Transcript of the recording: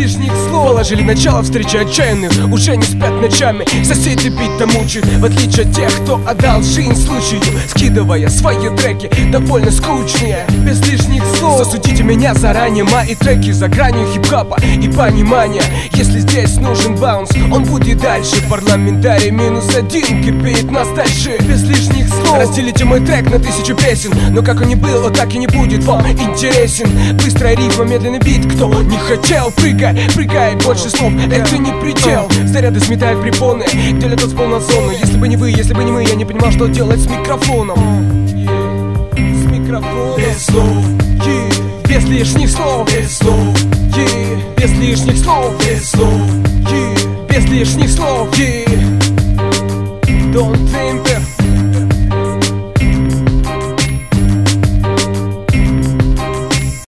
лишних слов. Положили начало встречи отчаянных, уже не спят ночами, соседи бить-то мучают. В отличие от тех, кто отдал жизнь случаю, скидывая свои треки, довольно скучные, без лишних слов. Засудите меня заранее, мои треки за гранью хип-хопа и понимания. Если здесь нужен баунс, он будет дальше. Парламентарий -1 кипит ностальжи, без лишних слов. Разделите мой трек на 1000 песен, но как он не был, он так и не будет вам интересен. Быстрая рифма, медленный бит, кто не хотел, прыгай, больше слов, это не предел. Снаряды сметают препоны, делят от полнозону. Если бы не вы, если бы не мы, я не понимал, что делать с микрофоном. С микрофоном. Без слов, без лишних слов, без слов, без лишних слов, без слов, без лишних слов. Don't think